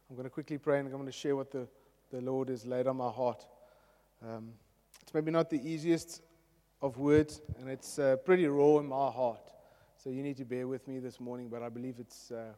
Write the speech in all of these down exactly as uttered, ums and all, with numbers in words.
I'm going to quickly pray and I'm going to share what the, the Lord has laid on my heart. Um, it's maybe not the easiest of words, and it's uh, pretty raw in my heart. So you need to bear with me this morning, but I believe it's uh,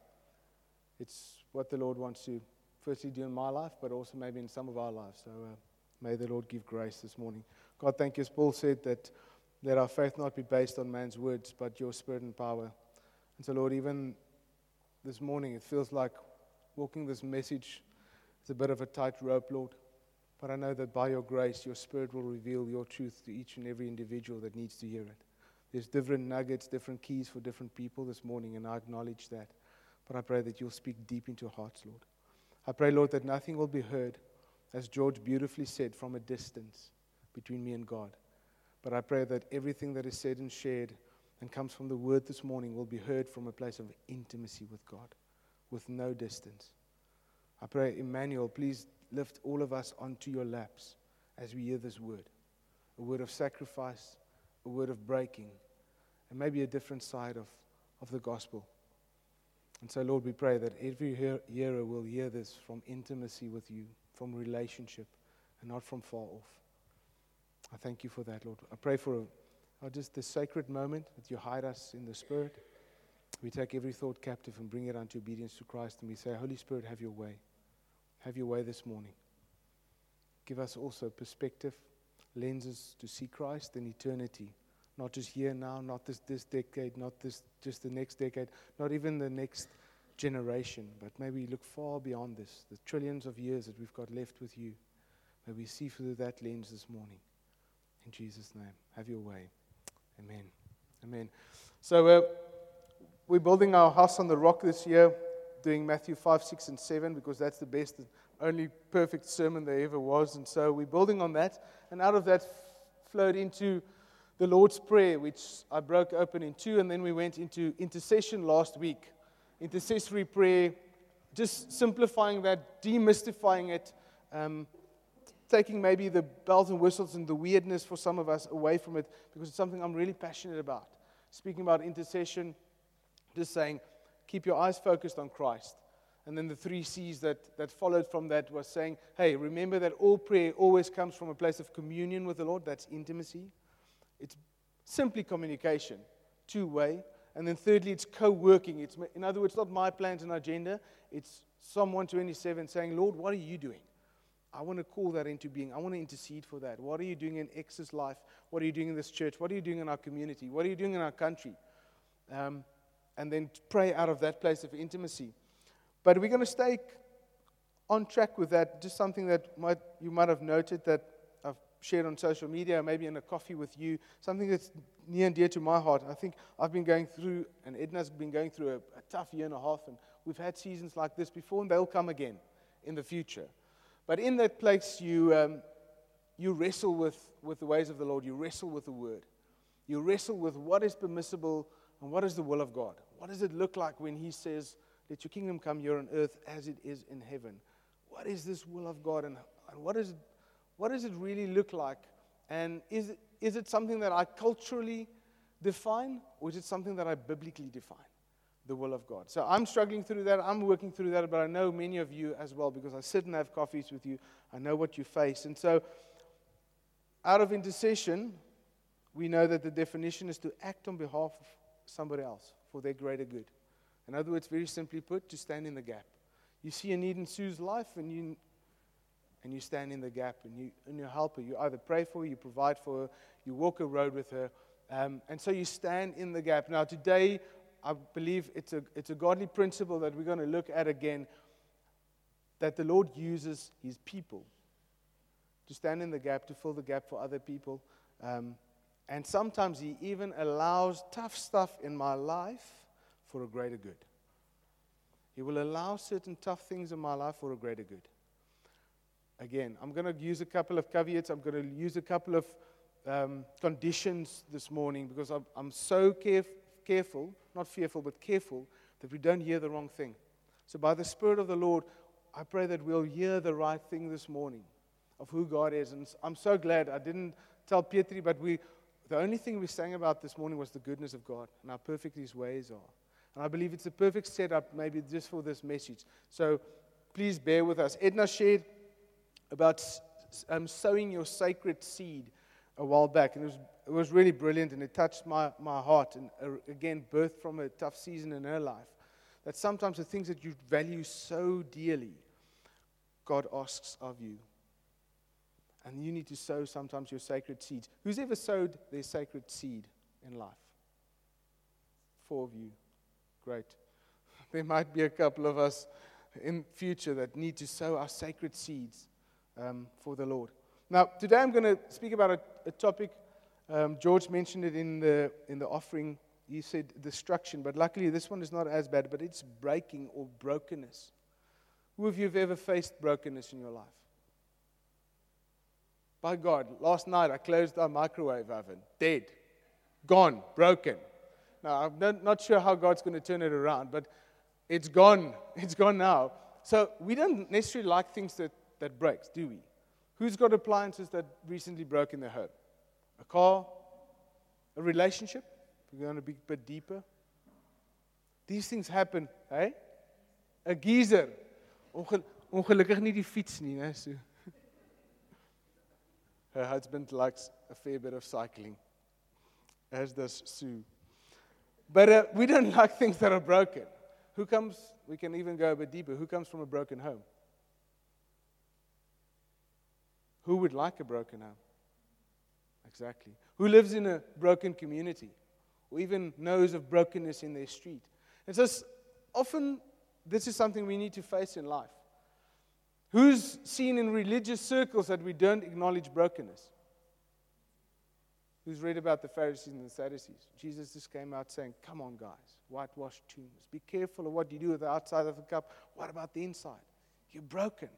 it's what the Lord wants to firstly do in my life, but also maybe in some of our lives. So uh, may the Lord give grace this morning. God, thank you. As Paul said, that let our faith not be based on man's words, but your spirit and power. And so, Lord, even this morning, it feels like walking this message is a bit of a tight rope, Lord. But I know that by your grace, your spirit will reveal your truth to each and every individual that needs to hear it. There's different nuggets, different keys for different people this morning, and I acknowledge that. But I pray that you'll speak deep into hearts, Lord. I pray, Lord, that nothing will be heard, as George beautifully said, from a distance between me and God. But I pray that everything that is said and shared and comes from the word this morning will be heard from a place of intimacy with God, with no distance. I pray, Emmanuel, please lift all of us onto your laps as we hear this word. A word of sacrifice, a word of breaking, and maybe a different side of, of the gospel. And so, Lord, we pray that every hear- hearer will hear this from intimacy with you, from relationship, and not from far off. I thank you for that, Lord. I pray for a, uh, just this sacred moment that you hide us in the Spirit. We take every thought captive and bring it unto obedience to Christ, and we say, Holy Spirit, have your way. Have your way this morning. Give us also perspective, lenses to see Christ in eternity. Not just here now, not this, this decade, not this just the next decade, not even the next generation, but maybe look far beyond this, the trillions of years that we've got left with you. May we see through that lens this morning. In Jesus' name, have your way. Amen. Amen. So uh, we're building our house on the rock this year, doing Matthew five, six, and seven, because that's the best, only perfect sermon there ever was. And so we're building on that. And out of that f- flowed into the Lord's Prayer, which I broke open in two, and then we went into intercession last week. Intercessory prayer, just simplifying that, demystifying it, um, taking maybe the bells and whistles and the weirdness for some of us away from it, because it's something I'm really passionate about. Speaking about intercession, just saying, keep your eyes focused on Christ. And then the three C's that, that followed from that was saying, hey, remember that all prayer always comes from a place of communion with the Lord. That's intimacy. It's simply communication, two-way. And then thirdly, it's co-working. It's, in other words, not my plans and agenda. It's Psalm one twenty-seven saying, Lord, what are you doing? I want to call that into being. I want to intercede for that. What are you doing in X's life? What are you doing in this church? What are you doing in our community? What are you doing in our country? Um, and then pray out of that place of intimacy. But we're going to stay on track with that. Just something that might you might have noted that I've shared on social media, maybe in a coffee with you, something that's near and dear to my heart. I think I've been going through, and Edna's been going through a, a tough year and a half, and we've had seasons like this before, and they'll come again in the future. But in that place, you um, you wrestle with, with the ways of the Lord. You wrestle with the Word. You wrestle with what is permissible and what is the will of God. What does it look like when He says, let your kingdom come here on earth as it is in heaven? What is this will of God, and, and what is it, what does it really look like? And is it, is it something that I culturally define, or is it something that I biblically define? The will of God. So I'm struggling through that. I'm working through that, but I know many of you as well, because I sit and have coffees with you. I know what you face. And so out of intercession, we know that the definition is to act on behalf of somebody else for their greater good. In other words, very simply put, to stand in the gap. You see a need in Sue's life, and you and you stand in the gap, and you and you help her. You either pray for her, you provide for her, you walk a road with her, um, and so you stand in the gap. Now today, I believe it's a it's a godly principle that we're going to look at again, that the Lord uses His people to stand in the gap, to fill the gap for other people. Um, and sometimes He even allows tough stuff in my life for a greater good. He will allow certain tough things in my life for a greater good. Again, I'm going to use a couple of caveats. I'm going to use a couple of um, conditions this morning, because I'm, I'm so caref- careful, not fearful, but careful, that we don't hear the wrong thing. So by the Spirit of the Lord, I pray that we'll hear the right thing this morning of who God is. And I'm so glad I didn't tell Pietri, but we the only thing we sang about this morning was the goodness of God and how perfect His ways are. And I believe it's a perfect setup maybe just for this message. So please bear with us. Edna shared about um, sowing your sacred seed a while back, and it was it was really brilliant, and it touched my, my heart, and uh, again, birthed from a tough season in her life, that sometimes the things that you value so dearly, God asks of you. And you need to sow sometimes your sacred seeds. Who's ever sowed their sacred seed in life? Four of you. Great. There might be a couple of us in future that need to sow our sacred seeds um, for the Lord. Now, today I'm going to speak about a, a topic. Um, George mentioned it in the in the offering. He said destruction, but luckily this one is not as bad, but it's breaking or brokenness. Who of you have ever faced brokenness in your life? By God, last night I closed our microwave oven. Dead. Gone. Broken. Now, I'm not, not sure how God's going to turn it around, but it's gone. It's gone now. So we don't necessarily like things that, that breaks, do we? Who's got appliances that recently broke in their home? A car? A relationship? We're going to be a bit deeper. These things happen, eh? A geyser. Onge- ongelukkig nie die fiets nie, né? So. Her husband likes a fair bit of cycling, as does Sue. But uh, we don't like things that are broken. Who comes, we can even go a bit deeper, who comes from a broken home? Who would like a broken home? Exactly. Who lives in a broken community? Or even knows of brokenness in their street? And so often, this is something we need to face in life. Who's seen in religious circles that we don't acknowledge brokenness? Who's read about the Pharisees and the Sadducees? Jesus just came out saying, come on guys, whitewashed tombs. Be careful of what you do with the outside of the cup. What about the inside? You're broken.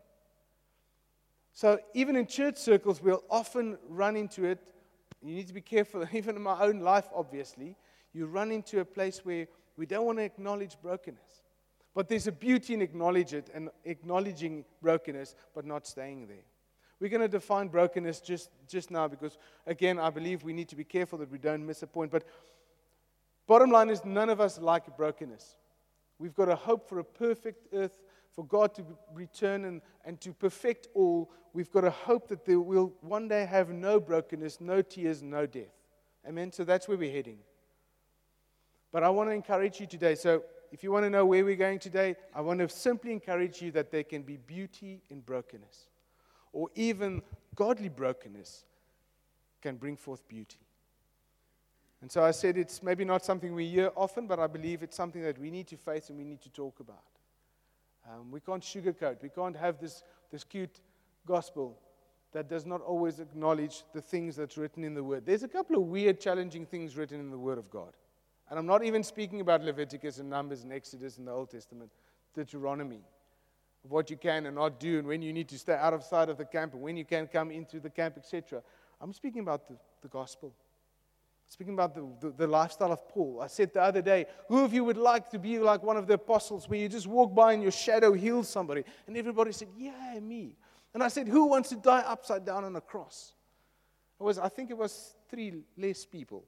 So even in church circles, we'll often run into it. You need to be careful. Even in my own life, obviously, you run into a place where we don't want to acknowledge brokenness. But there's a beauty in acknowledge it and acknowledging brokenness, but not staying there. We're going to define brokenness just, just now because, again, I believe we need to be careful that we don't miss a point. But bottom line is none of us like brokenness. We've got a hope for a perfect earth, for God to return and, and to perfect all. We've got a hope that there will one day have no brokenness, no tears, no death. Amen? So that's where we're heading. But I want to encourage you today. So if you want to know where we're going today, I want to simply encourage you that there can be beauty in brokenness. Or even godly brokenness can bring forth beauty. And so I said it's maybe not something we hear often, but I believe it's something that we need to face and we need to talk about. Um, we can't sugarcoat. We can't have this, this cute gospel that does not always acknowledge the things that's written in the Word. There's a couple of weird, challenging things written in the Word of God. And I'm not even speaking about Leviticus and Numbers and Exodus in the Old Testament, Deuteronomy, of what you can and not do, and when you need to stay out of sight of the camp, and when you can come into the camp, et cetera. I'm speaking about the, the gospel. Speaking about the, the, the lifestyle of Paul. I said the other day, who of you would like to be like one of the apostles where you just walk by and your shadow heals somebody? And everybody said, yeah, me. And I said, who wants to die upside down on a cross? It was, I think it was three less people.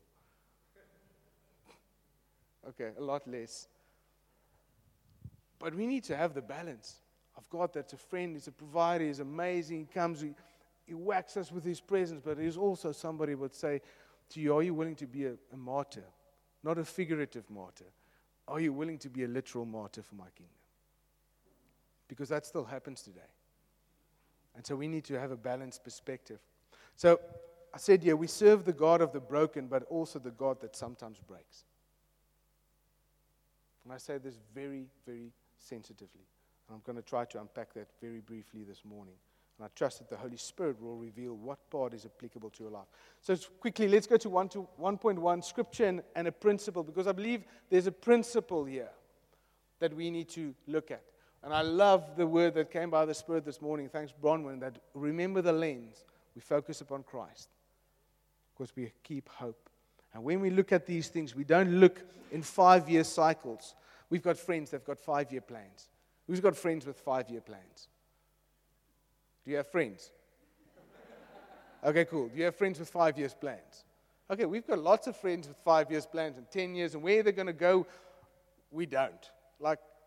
Okay, a lot less. But we need to have the balance of God that's a friend, He's a provider, He's amazing, He comes, He, he whacks us with His presence, but He's also somebody who would say to you, are you willing to be a, a martyr? Not a figurative martyr. Are you willing to be a literal martyr for my kingdom? Because that still happens today. And so we need to have a balanced perspective. So I said, yeah, we serve the God of the broken, but also the God that sometimes breaks. And I say this very, very sensitively. And I'm going to try to unpack that very briefly this morning. And I trust that the Holy Spirit will reveal what part is applicable to your life. So quickly, let's go to one point one, Scripture and, and a principle, because I believe there's a principle here that we need to look at. And I love the word that came by the Spirit this morning. Thanks, Bronwyn, that remember the lens. We focus upon Christ because we keep hope. And when we look at these things, we don't look in five-year cycles. We've got friends that have got five-year plans. Who's got friends with five-year plans? Do you have friends? Okay, cool. Do you have friends with five years plans? Okay, we've got lots of friends with five years plans and ten years, and where they're going to go, we don't. Like,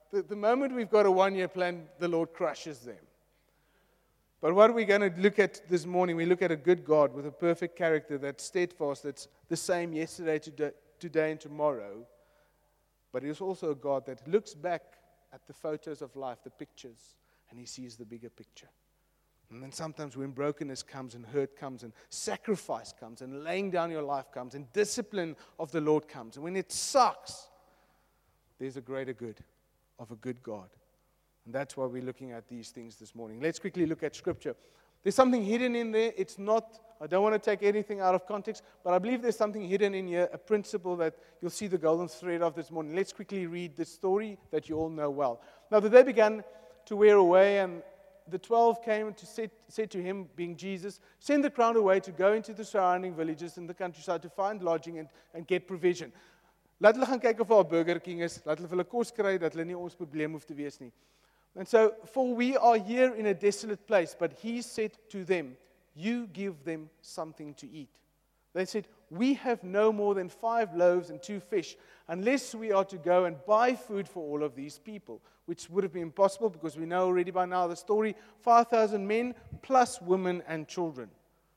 the, the moment we've got a one-year plan, the Lord crushes them. But what we're going to look at this morning, we look at a good God with a perfect character that's steadfast, that's the same yesterday, today, today and tomorrow. But He's also a God that looks back at the photos of life, the pictures, and He sees the bigger picture. And then sometimes when brokenness comes and hurt comes and sacrifice comes and laying down your life comes and discipline of the Lord comes. And when it sucks, there's a greater good of a good God. And that's why we're looking at these things this morning. Let's quickly look at Scripture. There's something hidden in there. It's not, I don't want to take anything out of context, but I believe there's something hidden in here, a principle that you'll see the golden thread of this morning. Let's quickly read the story that you all know well. Now, the day began to wear away, and the twelve came to say, said to him, being Jesus, send the crowd away to go into the surrounding villages in the countryside to find lodging and, and get provision. Laat hulle gaan kyk of daar 'n Burger King is, laat hulle vir hulle kos kry, dat hulle nie ons probleem hoef te wees nie. And so, for we are here in a desolate place, but he said to them, you give them something to eat. They said, we have no more than five loaves and two fish, unless we are to go and buy food for all of these people, which would have been impossible because we know already by now the story, five thousand men plus women and children.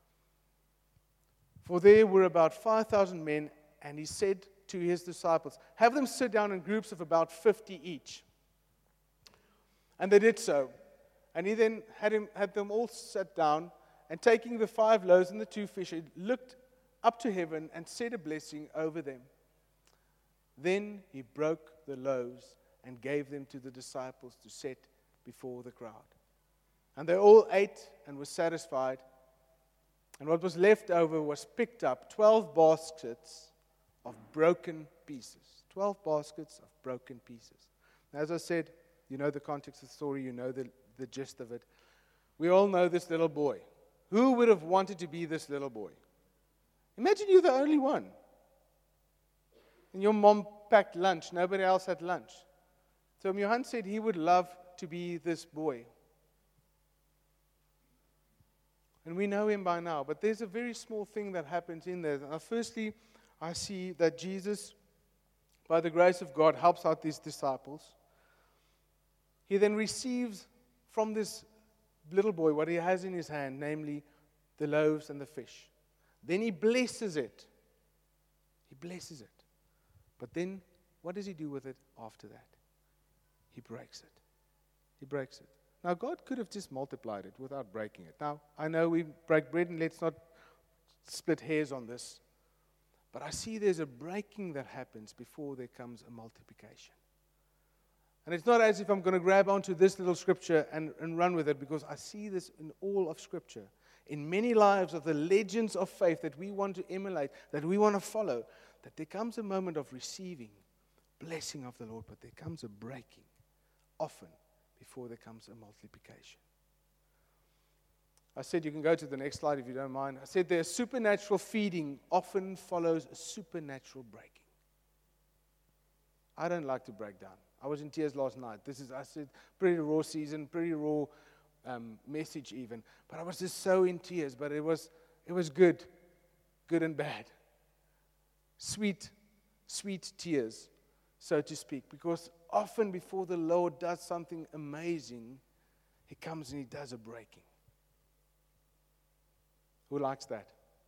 For there were about five thousand men, and he said to his disciples, have them sit down in groups of about fifty each. And they did so. And he then had, him, had them all sit down, and taking the five loaves and the two fish, he looked up to heaven and said a blessing over them. Then he broke the loaves and gave them to the disciples to set before the crowd. And they all ate and were satisfied. And what was left over was picked up, twelve baskets of broken pieces. Twelve baskets of broken pieces. Now, as I said, you know the context of the story, you know the, the gist of it. We all know this little boy. Who would have wanted to be this little boy? Imagine you're the only one. And your mom packed lunch. Nobody else had lunch. So Johan said he would love to be this boy. And we know him by now. But there's a very small thing that happens in there. Now, firstly, I see that Jesus, by the grace of God, helps out these disciples. He then receives from this little boy what he has in his hand, namely the loaves and the fish. Then he blesses it. He blesses it. But then, what does he do with it after that? He breaks it. He breaks it. Now, God could have just multiplied it without breaking it. Now, I know we break bread, and let's not split hairs on this. But I see there's a breaking that happens before there comes a multiplication. And it's not as if I'm going to grab onto this little scripture and, and run with it, because I see this in all of Scripture. In many lives of the legends of faith that we want to emulate, that we want to follow, that there comes a moment of receiving blessing of the Lord, but there comes a breaking, often, before there comes a multiplication. I said you can go to the next slide if you don't mind. I said their supernatural feeding often follows a supernatural breaking. I don't like to break down. I was in tears last night. This is, I said, pretty raw season, pretty raw um, message even. But I was just so in tears. But it was, it was good, good and bad. Sweet, sweet tears, so to speak. Because often before the Lord does something amazing, He comes and He does a breaking. Who likes that?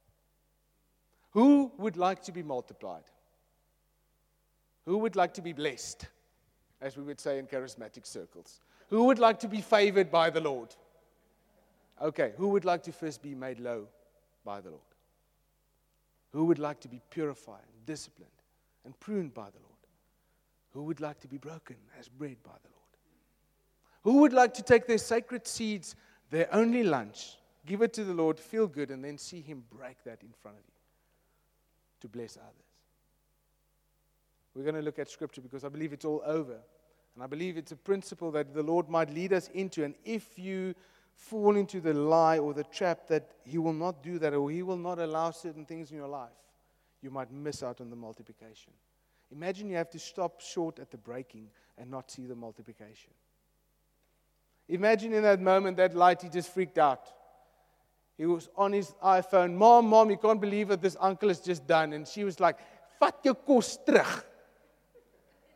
Who would like to be multiplied? Who would like to be blessed, as we would say in charismatic circles? Who would like to be favored by the Lord? Okay, who would like to first be made low by the Lord? Who would like to be purified, disciplined, and pruned by the Lord? Who would like to be broken as bread by the Lord? Who would like to take their sacred seeds, their only lunch, give it to the Lord, feel good, and then see Him break that in front of you to bless others? We're going to look at Scripture because I believe it's all over. And I believe it's a principle that the Lord might lead us into. And if you fall into the lie or the trap that He will not do that, or He will not allow certain things in your life, you might miss out on the multiplication. Imagine you have to stop short at the breaking and not see the multiplication. Imagine in that moment, that light, he just freaked out. He was on his iPhone. Mom, mom, you can't believe what this uncle has just done. And she was like, vat jou kos terug.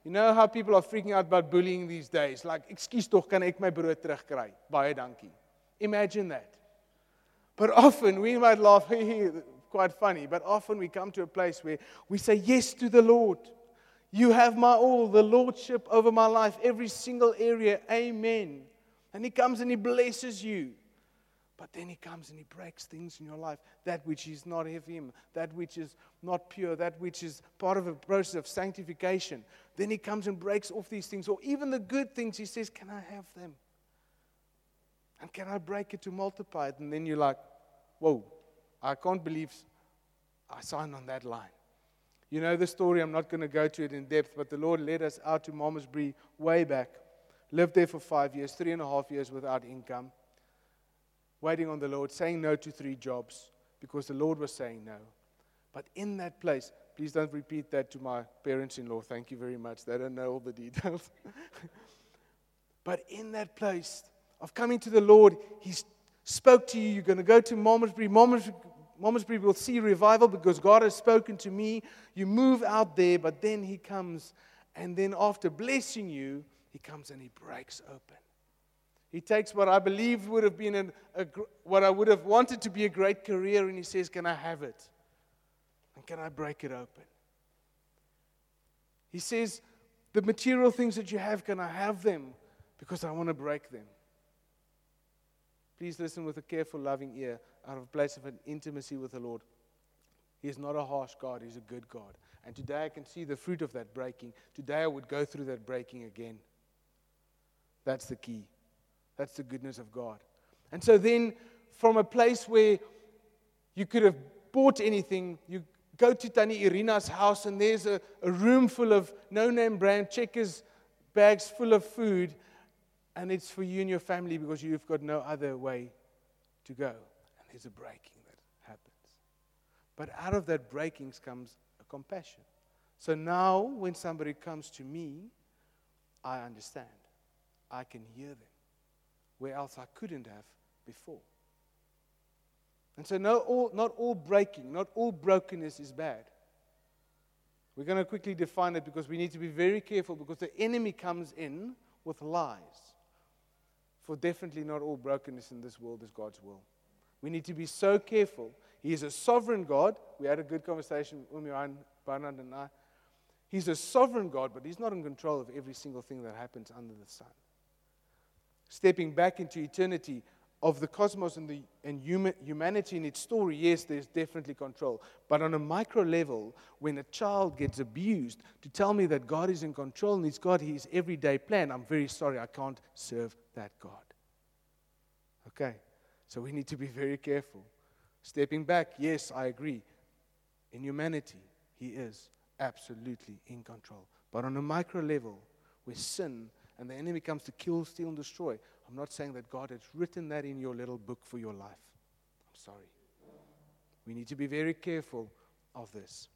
You know how people are freaking out about bullying these days? Like, ekskuus tog, kan ek my brood terugkry? Baie dankie. Imagine that. But often, we might laugh, quite funny, but often we come to a place where we say yes to the Lord. You have my all, the Lordship over my life, every single area, amen. And He comes and He blesses you. But then He comes and He breaks things in your life, that which is not of Him, that which is not pure, that which is part of a process of sanctification. Then He comes and breaks off these things, or even the good things. He says, can I have them? And can I break it to multiply it? And then you're like, whoa, I can't believe I signed on that line. You know the story, I'm not going to go to it in depth, but the Lord led us out to Malmesbury way back. Lived there for five years, three and a half years without income. Waiting on the Lord, saying no to three jobs because the Lord was saying no. But in that place, please don't repeat that to my parents-in-law. Thank you very much. They don't know all the details. But in that place of coming to the Lord, He spoke to you. You're going to go to Malmesbury. Malmesbury, Malmesbury will see revival because God has spoken to me. You move out there, but then He comes, and then after blessing you, He comes and He breaks open. He takes what I believe would have been an, a, what I would have wanted to be a great career, and He says, can I have it? And can I break it open? He says, the material things that you have, can I have them? Because I want to break them. Please listen with a careful, loving ear out of a place of an intimacy with the Lord. He is not a harsh God. He's a good God. And today I can see the fruit of that breaking. Today I would go through that breaking again. That's the key. That's the goodness of God. And so then, from a place where you could have bought anything, you go to Tani Irina's house and there's a, a room full of no-name brand Checkers bags full of food, and it's for you and your family because you've got no other way to go. And there's a breaking that happens. But out of that breaking comes a compassion. So now, when somebody comes to me, I understand. I can hear them. Where else I couldn't have before. And so no, all, not all breaking, not all brokenness is bad. We're going to quickly define it because we need to be very careful because the enemy comes in with lies. For definitely not all brokenness in this world is God's will. We need to be so careful. He is a sovereign God. We had a good conversation, Umiran, Barnard and I. He's a sovereign God, but He's not in control of every single thing that happens under the sun. Stepping back into eternity of the cosmos and, the, and human, humanity in its story, yes, there's definitely control. But on a micro level, when a child gets abused, to tell me that God is in control and He's got His everyday plan, I'm very sorry, I can't serve that God. Okay, so we need to be very careful. Stepping back, yes, I agree. In humanity, He is absolutely in control. But on a micro level, where sin and the enemy comes to kill, steal, and destroy. I'm not saying that God has written that in your little book for your life. I'm sorry. We need to be very careful of this.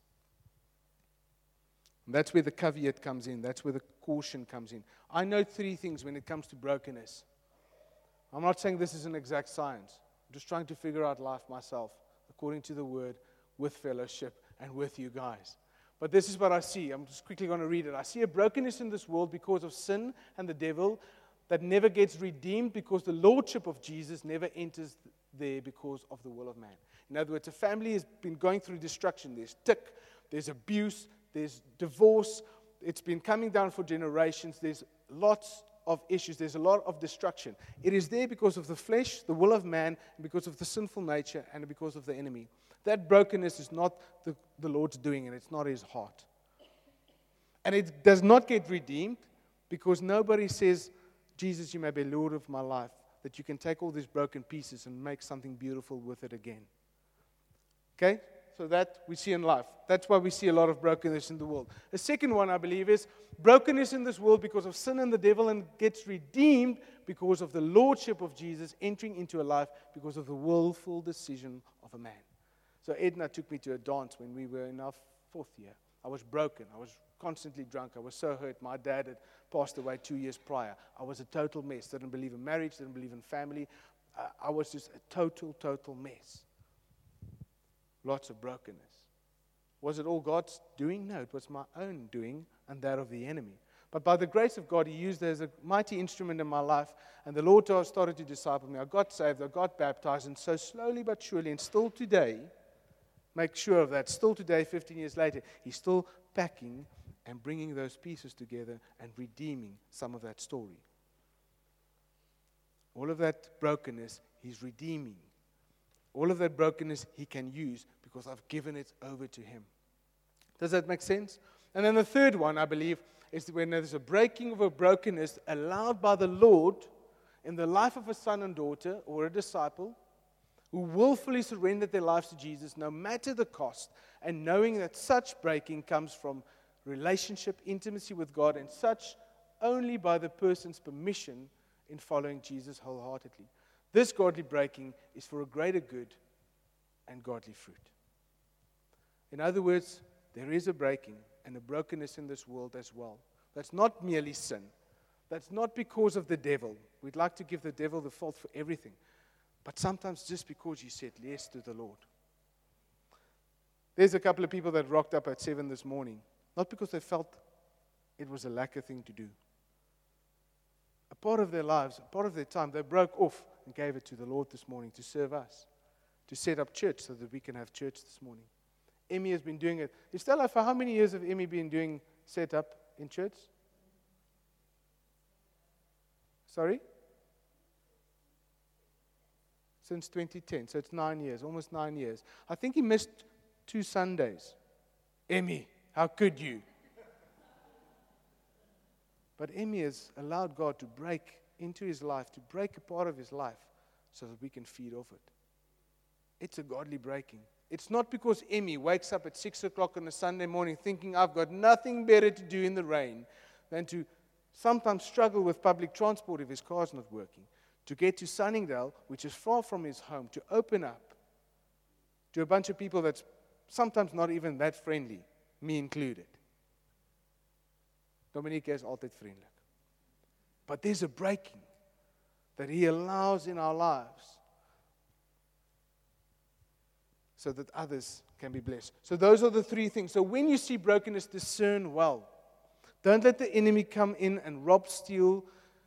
And that's where the caveat comes in. That's where the caution comes in. I know three things when it comes to brokenness. I'm not saying this is an exact science. I'm just trying to figure out life myself, according to the Word, with fellowship, and with you guys. But this is what I see. I'm just quickly going to read it. I see a brokenness in this world because of sin and the devil that never gets redeemed because the lordship of Jesus never enters there because of the will of man. In other words, a family has been going through destruction. There's tick, there's abuse, there's divorce. It's been coming down for generations. There's lots of issues. There's a lot of destruction. It is there because of the flesh, the will of man, and because of the sinful nature, and because of the enemy. That brokenness is not the, the Lord's doing, and it's not His heart. And it does not get redeemed because nobody says, Jesus, you may be Lord of my life, that you can take all these broken pieces and make something beautiful with it again. Okay? So that we see in life. That's why we see a lot of brokenness in the world. The second one, I believe, is brokenness in this world because of sin and the devil, and gets redeemed because of the lordship of Jesus entering into a life because of the willful decision of a man. So Edna took me to a dance when we were in our fourth year. I was broken. I was constantly drunk. I was so hurt. My dad had passed away two years prior. I was a total mess. Didn't believe in marriage. Didn't believe in family. Uh, I was just a total, total mess. Lots of brokenness. Was it all God's doing? No, it was my own doing and that of the enemy. But by the grace of God, He used it as a mighty instrument in my life. And the Lord started to disciple me. I got saved, I got baptized. And so slowly but surely, and still today, make sure of that, still today, fifteen years later, He's still packing and bringing those pieces together and redeeming some of that story. All of that brokenness, He's redeeming. All of that brokenness He can use because I've given it over to Him. Does that make sense? And then the third one, I believe, is when there's a breaking of a brokenness allowed by the Lord in the life of a son and daughter or a disciple who willfully surrendered their lives to Jesus, no matter the cost, and knowing that such breaking comes from relationship, intimacy with God, and such only by the person's permission in following Jesus wholeheartedly. This godly breaking is for a greater good and godly fruit. In other words, there is a breaking and a brokenness in this world as well. That's not merely sin. That's not because of the devil. We'd like to give the devil the fault for everything. But sometimes just because you said yes to the Lord. There's a couple of people that rocked up at seven this morning. Not because they felt it was a lacquer thing to do. A part of their lives, a part of their time, they broke off and gave it to the Lord this morning to serve us. To set up church so that we can have church this morning. Emmy has been doing it. Estella, for how many years have Emmy been doing set up in church? Sorry? Since twenty ten. So it's nine years, almost nine years. I think he missed two Sundays. Emmy, how could you? But Emmy has allowed God to break into his life, to break a part of his life so that we can feed off it. It's a godly breaking. It's not because Emmy wakes up at six o'clock on a Sunday morning thinking I've got nothing better to do in the rain than to sometimes struggle with public transport if his car's not working, to get to Sunningdale, which is far from his home, to open up to a bunch of people that's sometimes not even that friendly, me included. Dominique is altyd vriendelik. But there's a breaking that he allows in our lives so that others can be blessed. So those are the three things. So when you see brokenness, discern well. Don't let the enemy come in and rob, steal,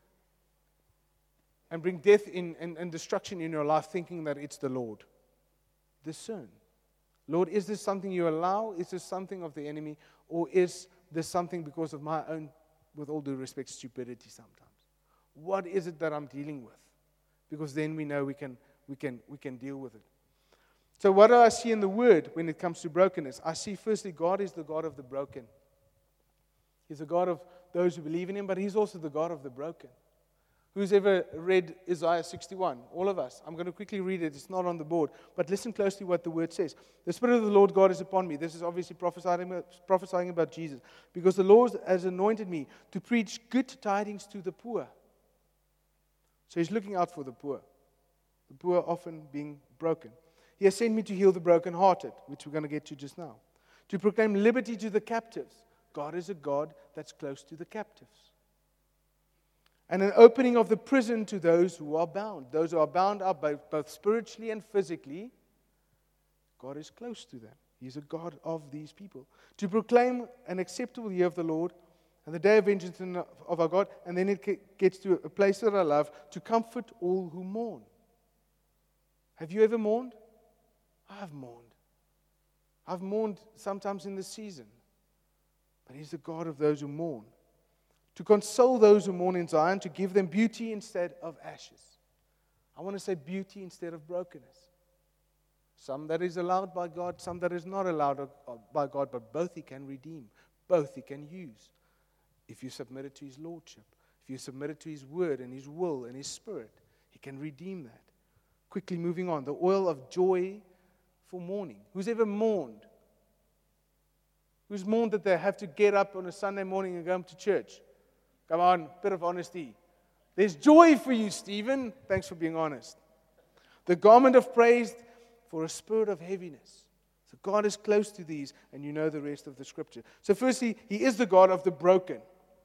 and bring death in and, and destruction in your life thinking that it's the Lord. Discern. Lord, is this something you allow? Is this something of the enemy? Or is this something because of my own, with all due respect, stupidity sometimes? What is it that I'm dealing with? Because then we know we can we can we can deal with it. So what do I see in the Word when it comes to brokenness? I see firstly God is the God of the broken. He's the God of those who believe in Him, but He's also the God of the broken. Who's ever read Isaiah sixty-one? All of us. I'm going to quickly read it. It's not on the board. But listen closely what the Word says. The Spirit of the Lord God is upon me. This is obviously prophesying, prophesying about Jesus. Because the Lord has anointed me to preach good tidings to the poor. So He's looking out for the poor. The poor often being broken. He has sent me to heal the brokenhearted, which we're going to get to just now. To proclaim liberty to the captives. God is a God that's close to the captives. And an opening of the prison to those who are bound. Those who are bound are both, both spiritually and physically. God is close to them. He's a God of these people. To proclaim an acceptable year of the Lord and the day of vengeance of our God. And then it gets to a place that I love. To comfort all who mourn. Have you ever mourned? I've mourned. I've mourned sometimes in the season. But He's the God of those who mourn. To console those who mourn in Zion, to give them beauty instead of ashes. I want to say beauty instead of brokenness. Some that is allowed by God, some that is not allowed by God, but both He can redeem. Both He can use. If you submit it to His Lordship, if you submit it to His Word and His will and His Spirit, He can redeem that. Quickly moving on. The oil of joy for mourning. Who's ever mourned? Who's mourned that they have to get up on a Sunday morning and go to church? Come on, bit of honesty. There's joy for you, Stephen. Thanks for being honest. The garment of praise for a spirit of heaviness. So God is close to these, and you know the rest of the scripture. So firstly, He is the God of the broken.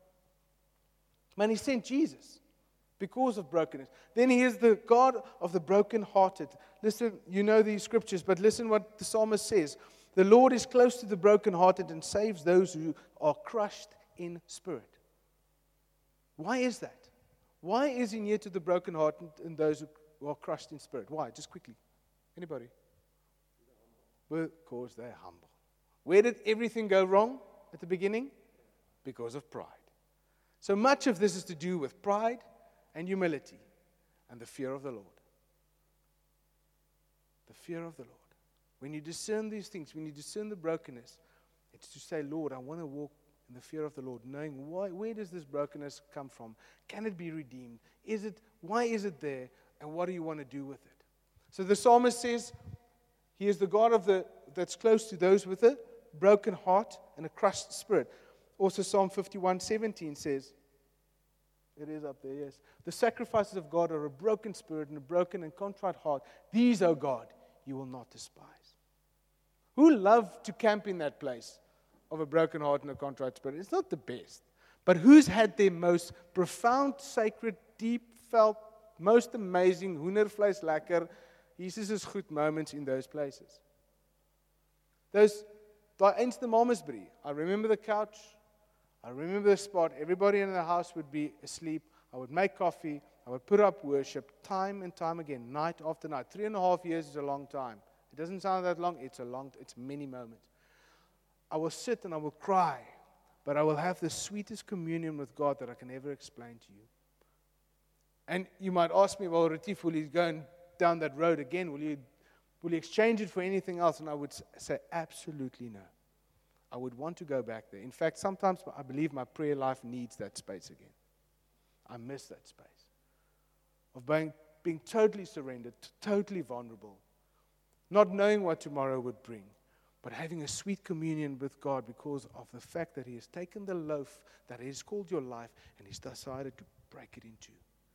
Man, He sent Jesus because of brokenness. Then He is the God of the brokenhearted. Listen, you know these scriptures, but listen what the psalmist says. The Lord is close to the brokenhearted and saves those who are crushed in spirit. Why is that? Why is he near to the broken heart and, and those who are crushed in spirit? Why? Just quickly. Anybody? Because they're humble. Where did everything go wrong at the beginning? Because of pride. So much of this is to do with pride and humility and the fear of the Lord. The fear of the Lord. When you discern these things, when you discern the brokenness, it's to say, Lord, I want to walk in the fear of the Lord, knowing why, where does this brokenness come from? Can it be redeemed? Is it, why is it there? And what do you want to do with it? So the psalmist says, he is the God of the that's close to those with a broken heart and a crushed spirit. Also Psalm fifty-one seventeen says, it is up there, yes. The sacrifices of God are a broken spirit and a broken and contrite heart. These, O God, you will not despise. Who love to camp in that place of a broken heart and a contrite spirit? It's not the best. But who's had their most profound, sacred, deep felt, most amazing, hoendervleis lekker, Jesus is goed moments in those places? Those, daai einste Mamasbury, I remember the couch, I remember the spot, everybody in the house would be asleep, I would make coffee, I would put up worship, time and time again, night after night. Three and a half years is a long time. It doesn't sound that long, it's a long, it's many moments. I will sit and I will cry, but I will have the sweetest communion with God that I can ever explain to you. And you might ask me, well, Retief, will you go down that road again? Will you, will you exchange it for anything else? And I would say, absolutely no. I would want to go back there. In fact, sometimes I believe my prayer life needs that space again. I miss that space of being, being totally surrendered, totally vulnerable, not knowing what tomorrow would bring, but having a sweet communion with God because of the fact that He has taken the loaf that is called your life and He's decided to break it in two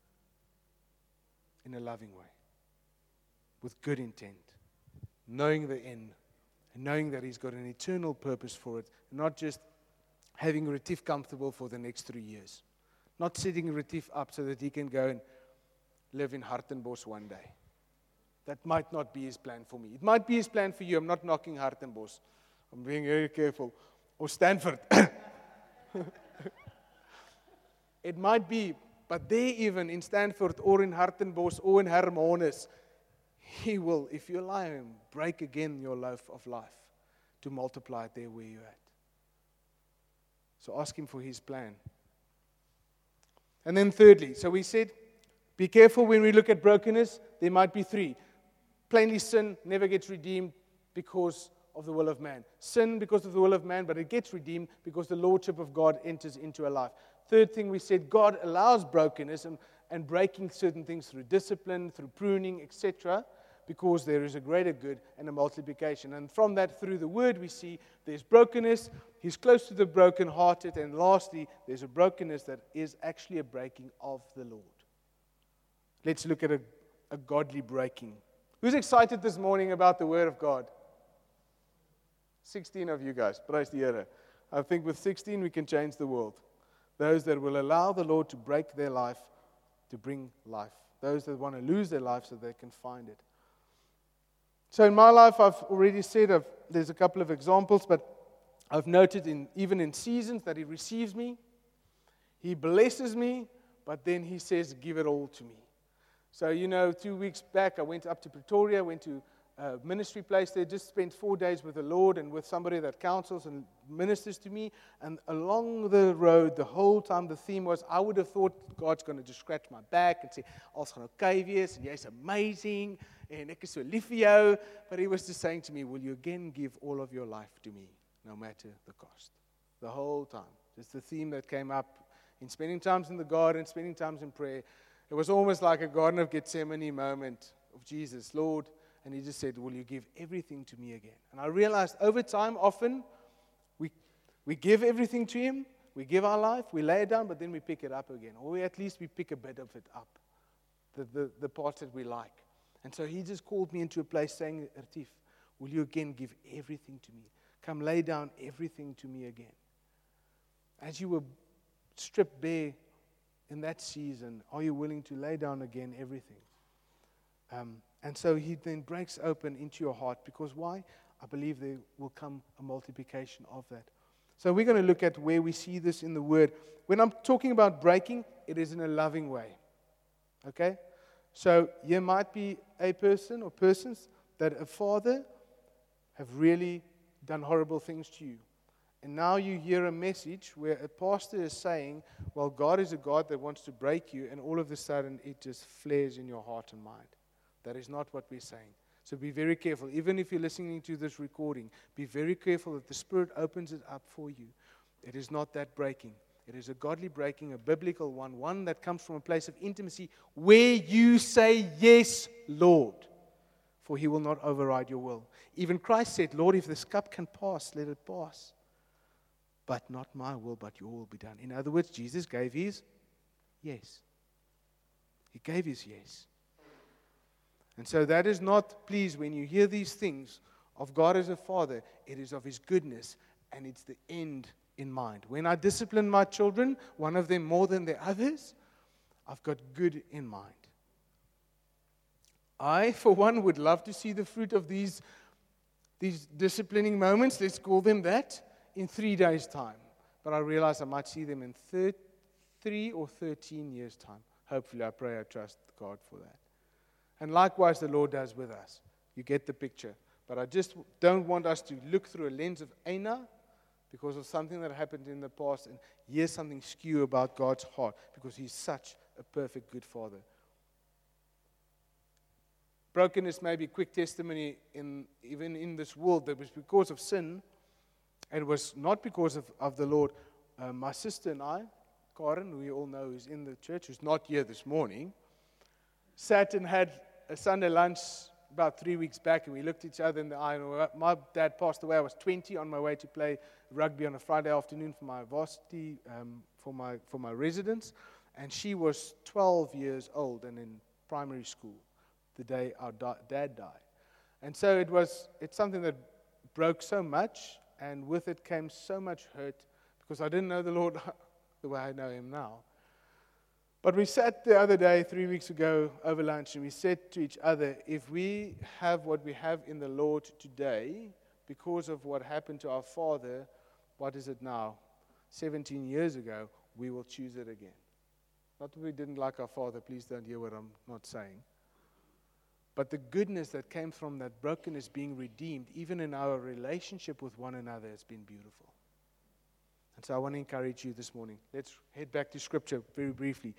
in a loving way, with good intent, knowing the end, and knowing that He's got an eternal purpose for it, not just having Retief comfortable for the next three years, not setting Retief up so that he can go and live in Hartenbos one day. That might not be His plan for me. It might be His plan for you. I'm not knocking Hartenbos. I'm being very careful. Or Stanford. It might be, but there even in Stanford or in Hartenbos or in Hermanus, He will, if you allow Him, break again your loaf of life to multiply it there where you're at. So ask Him for His plan. And then thirdly, so we said, be careful when we look at brokenness. There might be three. Plainly, sin never gets redeemed because of the will of man. Sin because of the will of man, but it gets redeemed because the lordship of God enters into a life. Third thing we said, God allows brokenness and, and breaking certain things through discipline, through pruning, et cetera, because there is a greater good and a multiplication. And from that, through the word, we see there's brokenness. He's close to the brokenhearted. And lastly, there's a brokenness that is actually a breaking of the Lord. Let's look at a, a godly breaking. Who's excited this morning about the Word of God? sixteen of you guys. Praise the Here. I think with sixteen we can change the world. Those that will allow the Lord to break their life to bring life. Those that want to lose their life so they can find it. So in my life, I've already said, I've, there's a couple of examples, but I've noted in even in seasons that He receives me, He blesses me, but then He says, give it all to me. So, you know, two weeks back, I went up to Pretoria, went to a ministry place there, just spent four days with the Lord and with somebody that counsels and ministers to me. And along the road, the whole time, the theme was, I would have thought God's going to just scratch my back and say, alles gaan okay wees, and jy's amazing, en ek is so lief vir jou. But He was just saying to me, will you again give all of your life to me, no matter the cost? The whole time. Just the theme that came up in spending times in the garden, spending times in prayer. It was almost like a Garden of Gethsemane moment of Jesus, Lord, and He just said, will you give everything to me again? And I realized over time, often, we we give everything to Him, we give our life, we lay it down, but then we pick it up again. Or we, at least we pick a bit of it up, the, the, the parts that we like. And so He just called me into a place saying, Retief, will you again give everything to me? Come lay down everything to me again. As you were stripped bare in that season, are you willing to lay down again everything? Um, and so He then breaks open into your heart, because why? I believe there will come a multiplication of that. So we're going to look at where we see this in the Word. When I'm talking about breaking, it is in a loving way. Okay? So there might be a person or persons that a father have really done horrible things to you. And now you hear a message where a pastor is saying, well, God is a God that wants to break you, and all of a sudden it just flares in your heart and mind. That is not what we're saying. So be very careful. Even if you're listening to this recording, be very careful that the Spirit opens it up for you. It is not that breaking. It is a godly breaking, a biblical one, one that comes from a place of intimacy where you say, yes, Lord, for He will not override your will. Even Christ said, Lord, if this cup can pass, let it pass. But not my will, but your will be done. In other words, Jesus gave His yes. He gave His yes. And so that is not, please, when you hear these things of God as a Father, it is of His goodness, and it's the end in mind. When I discipline my children, one of them more than the others, I've got good in mind. I, for one, would love to see the fruit of these, these disciplining moments, let's call them that, in three days' time. But I realize I might see them in thir- three or thirteen years' time. Hopefully, I pray, I trust God for that. And likewise, the Lord does with us. You get the picture. But I just don't want us to look through a lens of Ana because of something that happened in the past and hear something skew about God's heart, because He's such a perfect, good Father. Brokenness may be quick testimony in even in this world that was because of sin. It was not because of, of the Lord. Uh, my sister and I, Karen, who you all know is in the church, who's not here this morning, sat and had a Sunday lunch about three weeks back, and we looked each other in the eye. And my dad passed away. I was twenty, on my way to play rugby on a Friday afternoon for my varsity, um, for my for my residence, and she was twelve years old and in primary school the day our da- dad died. And so it was. It's something that broke so much, and with it came so much hurt, because I didn't know the Lord the way I know Him now. But we sat the other day, three weeks ago, over lunch, and we said to each other, if we have what we have in the Lord today, because of what happened to our father, what is it now? seventeen years ago, we will choose it again. Not that we didn't like our father, please don't hear what I'm not saying. But the goodness that came from that brokenness being redeemed, even in our relationship with one another, has been beautiful. And so I want to encourage you this morning. Let's head back to Scripture very briefly.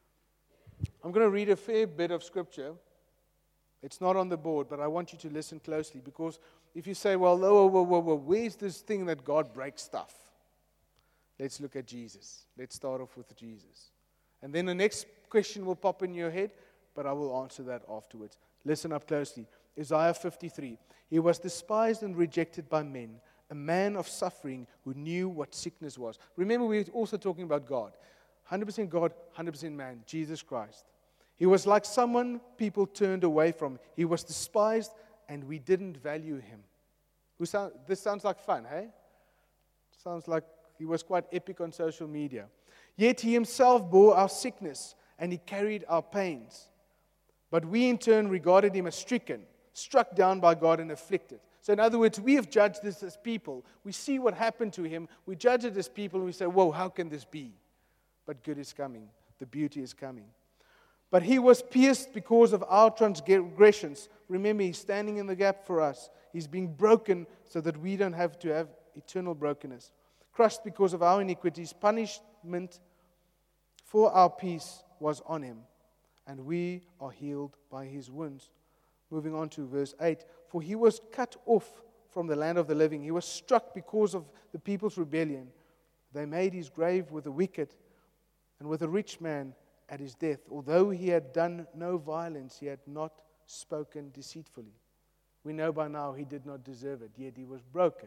I'm going to read a fair bit of Scripture. It's not on the board, but I want you to listen closely, because if you say, well, whoa, whoa, whoa, whoa, where's this thing that God breaks stuff? Let's look at Jesus. Let's start off with Jesus. And then the next question will pop in your head, but I will answer that afterwards. Listen up closely. Isaiah fifty-three. He was despised and rejected by men, a man of suffering who knew what sickness was. Remember, we're also talking about God. one hundred percent God, one hundred percent man, Jesus Christ. He was like someone people turned away from. He was despised, and we didn't value Him. Who sound, this sounds like fun, hey? Sounds like He was quite epic on social media. Yet He Himself bore our sickness, and He carried our pains. But we in turn regarded Him as stricken, struck down by God and afflicted. So in other words, we have judged this as people. We see what happened to Him. We judge it as people, and we say, whoa, how can this be? But good is coming. The beauty is coming. But He was pierced because of our transgressions. Remember, He's standing in the gap for us. He's being broken so that we don't have to have eternal brokenness. Crushed because of our iniquities, punishment for our peace was on Him, and we are healed by His wounds. Moving on to verse eight. For He was cut off from the land of the living. He was struck because of the people's rebellion. They made His grave with the wicked and with a rich man at His death. Although He had done no violence, He had not spoken deceitfully. We know by now He did not deserve it, yet He was broken.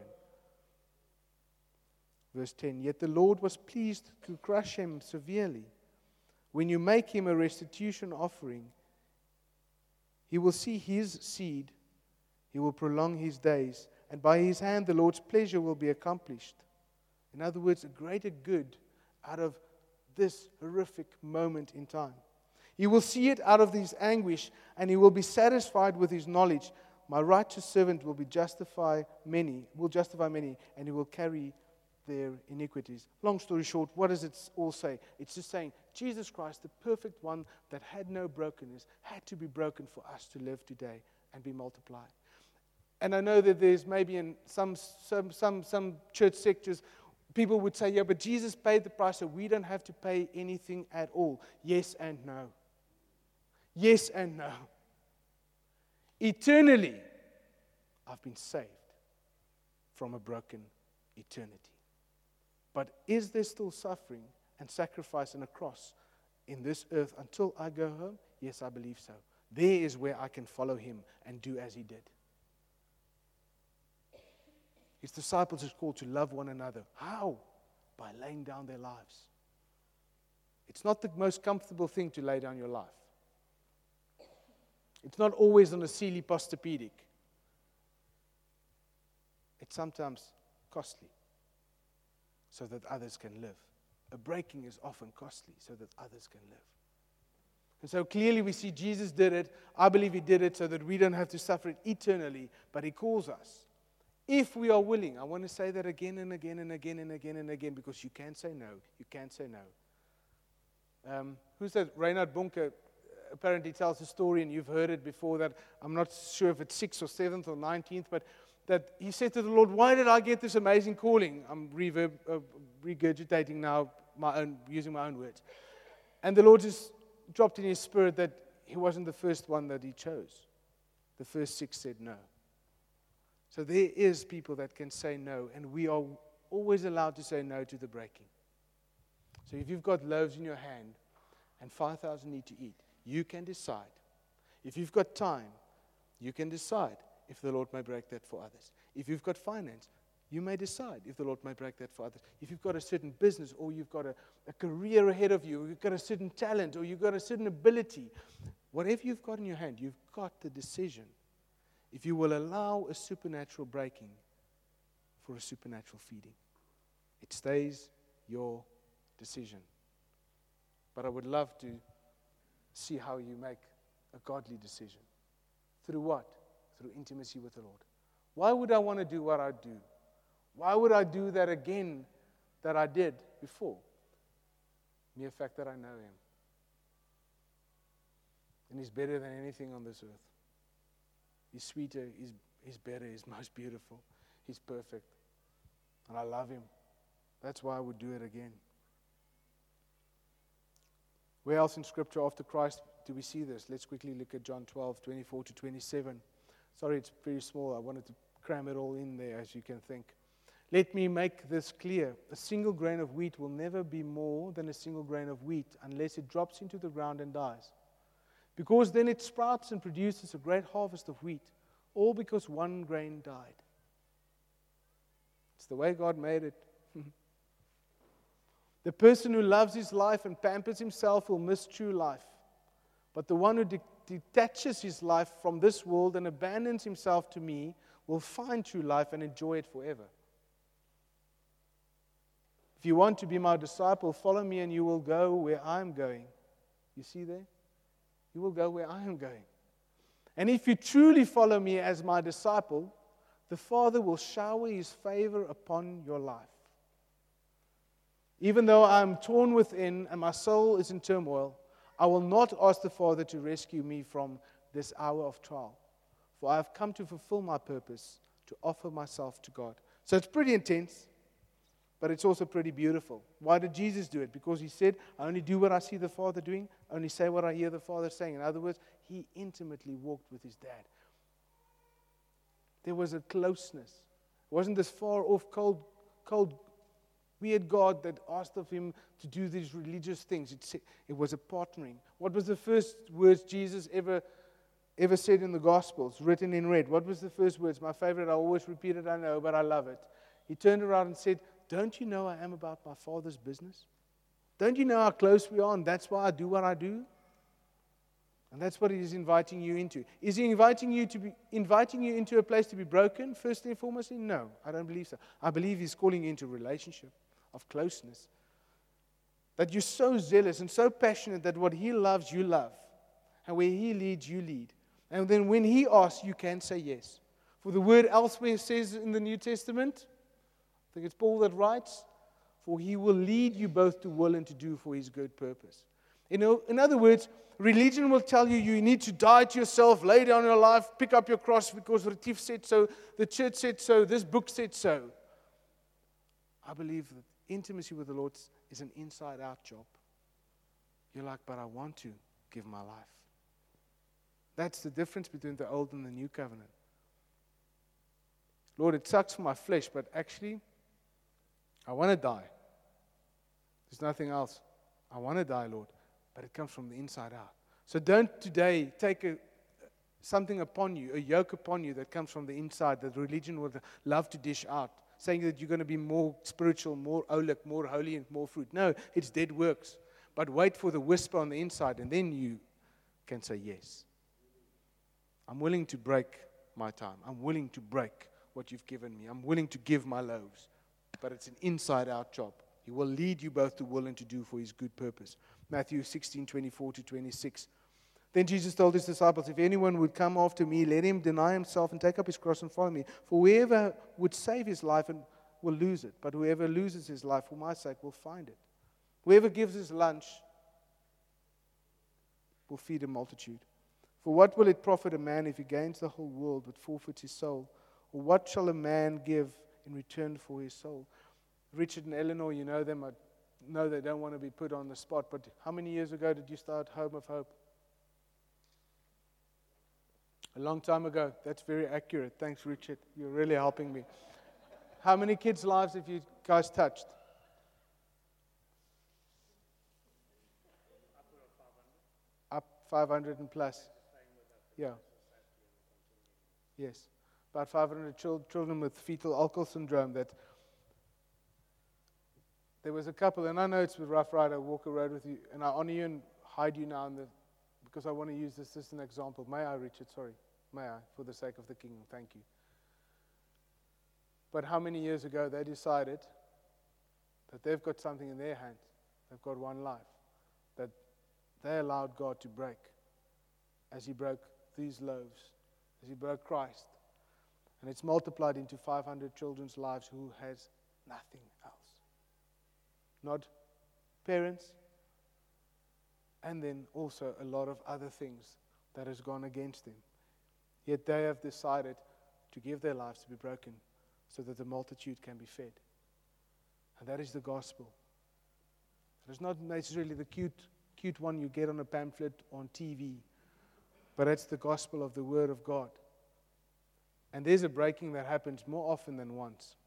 Verse ten. Yet the Lord was pleased to crush Him severely. When you make Him a restitution offering, He will see His seed. He will prolong His days. And by His hand the Lord's pleasure will be accomplished. In other words, a greater good out of this horrific moment in time. He will see it out of His anguish, and He will be satisfied with His knowledge. My righteous servant will be justify many, will justify many, and He will carry their iniquities. Long story short, what does it all say? It's just saying Jesus Christ, the perfect one that had no brokenness, had to be broken for us to live today and be multiplied. And I know that there's maybe in some some some, some church sectors, people would say, yeah, but Jesus paid the price, so we don't have to pay anything at all. Yes and no. Yes and no. Eternally, I've been saved from a broken eternity. But is there still suffering and sacrifice and a cross in this earth until I go home? Yes, I believe so. There is where I can follow him and do as he did. His disciples are called to love one another. How? By laying down their lives. It's not the most comfortable thing to lay down your life. It's not always on a Sealy Posturepedic. It's sometimes costly so that others can live. A breaking is often costly so that others can live. And so clearly we see Jesus did it. I believe he did it so that we don't have to suffer it eternally, but he calls us. If we are willing, I want to say that again and again and again and again and again, because you can't say no. You can't say no. Um, who's that? Reinhard Bunke apparently tells a story, and you've heard it before, that I'm not sure if it's sixth or seventh or nineteenth, but that he said to the Lord, why did I get this amazing calling? I'm reverb, uh, regurgitating now, my own, using my own words. And the Lord just dropped in his spirit that he wasn't the first one that he chose. The first six said no. So there is people that can say no, and we are always allowed to say no to the breaking. So if you've got loaves in your hand and five thousand need to eat, you can decide. If you've got time, you can decide if the Lord may break that for others. If you've got finance, you may decide if the Lord may break that for others. If you've got a certain business, or you've got a, a career ahead of you, or you've got a certain talent, or you've got a certain ability, whatever you've got in your hand, you've got the decision. If you will allow a supernatural breaking for a supernatural feeding, it stays your decision. But I would love to see how you make a godly decision. Through what? Through intimacy with the Lord. Why would I want to do what I do? Why would I do that again that I did before? Mere fact that I know him. And he's better than anything on this earth. He's sweeter, he's, he's better, he's most beautiful, he's perfect. And I love him. That's why I would do it again. Where else in Scripture after Christ do we see this? Let's quickly look at John twelve, twenty-four to twenty-seven. Sorry, it's pretty small. I wanted to cram it all in there, as you can think. Let me make this clear. A single grain of wheat will never be more than a single grain of wheat unless it drops into the ground and dies. Because then it sprouts and produces a great harvest of wheat, all because one grain died. It's the way God made it. The person who loves his life and pampers himself will miss true life. But the one who de- detaches his life from this world and abandons himself to me will find true life and enjoy it forever. If you want to be my disciple, follow me and you will go where I am going. You see there? You will go where I am going. And if you truly follow me as my disciple, the Father will shower his favor upon your life. Even though I am torn within and my soul is in turmoil, I will not ask the Father to rescue me from this hour of trial. For I have come to fulfill my purpose, to offer myself to God. So it's pretty intense, but it's also pretty beautiful. Why did Jesus do it? Because he said, I only do what I see the Father doing, I only say what I hear the Father saying. In other words, he intimately walked with his dad. There was a closeness. It wasn't this far off, cold, cold, weird God that asked of him to do these religious things. It, it was a partnering. What was the first words Jesus ever, ever said in the Gospels, written in red? What was the first words? My favorite, I always repeat it, I know, but I love it. He turned around and said, don't you know I am about my Father's business? Don't you know how close we are, and that's why I do what I do? And that's what he is inviting you into. Is he inviting you to be inviting you into a place to be broken, firstly and foremostly? No, I don't believe so. I believe he's calling you into a relationship of closeness. That you're so zealous and so passionate that what he loves, you love. And where he leads, you lead. And then when he asks, you can say yes. For the word elsewhere says in the New Testament, think it's Paul that writes, for he will lead you both to will and to do for his good purpose. You know, in other words, religion will tell you you need to die to yourself, lay down your life, pick up your cross because Retief said so, the church said so, this book said so. I believe that intimacy with the Lord is an inside-out job. You're like, but I want to give my life. That's the difference between the old and the new covenant. Lord, it sucks for my flesh, but actually, I want to die. There's nothing else. I want to die, Lord, but it comes from the inside out. So don't today take a, something upon you, a yoke upon you that comes from the inside that religion would love to dish out, saying that you're going to be more spiritual, more olik, more holy, and more fruit. No, it's dead works. But wait for the whisper on the inside, and then you can say yes. I'm willing to break my time. I'm willing to break what you've given me. I'm willing to give my loaves. But it's an inside-out job. He will lead you both to will and to do for his good purpose. Matthew sixteen, twenty-four to twenty-six. Then Jesus told his disciples, if anyone would come after me, let him deny himself and take up his cross and follow me. For whoever would save his life and will lose it, but whoever loses his life for my sake will find it. Whoever gives his lunch will feed a multitude. For what will it profit a man if he gains the whole world but forfeits his soul? Or what shall a man give in return for his soul? Richard and Eleanor, you know them. I know they don't want to be put on the spot, but how many years ago did you start Home of Hope? A long time ago. That's very accurate. Thanks, Richard. You're really helping me. How many kids' lives have you guys touched? Up five hundred and plus. Yeah. Yes. About five hundred chil- children with fetal alcohol syndrome. That there was a couple, and I know it's with Rough Rider, walk a road with you, and I honor you and hide you now in the, because I want to use this as an example. May I, Richard? Sorry. May I, for the sake of the kingdom. Thank you. But how many years ago they decided that they've got something in their hands. They've got one life. That they allowed God to break as he broke these loaves, as he broke Christ. And it's multiplied into five hundred children's lives who has nothing else. Not parents, and then also a lot of other things that has gone against them. Yet they have decided to give their lives to be broken so that the multitude can be fed. And that is the gospel. It's not necessarily the cute, cute one you get on a pamphlet on T V, but it's the gospel of the Word of God. And there's a breaking that happens more often than once.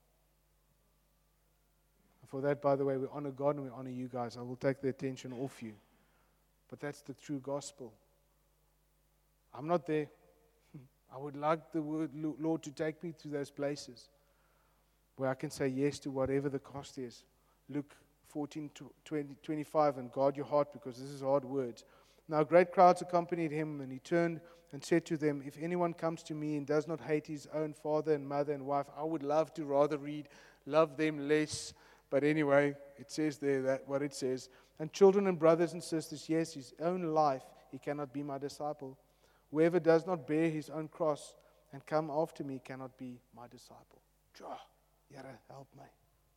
And for that, by the way, we honor God and we honor you guys. I will take the attention off you. But that's the true gospel. I'm not there. I would like the word, Lord, to take me to those places where I can say yes to whatever the cost is. Luke fourteen, twenty, twenty-five, and guard your heart, because this is hard words. Now great crowds accompanied him, and he turned and said to them, if anyone comes to me and does not hate his own father and mother and wife, I would love to rather read, love them less. But anyway, it says there that what it says. And children and brothers and sisters, yes, his own life, he cannot be my disciple. Whoever does not bear his own cross and come after me cannot be my disciple. Yara, help me.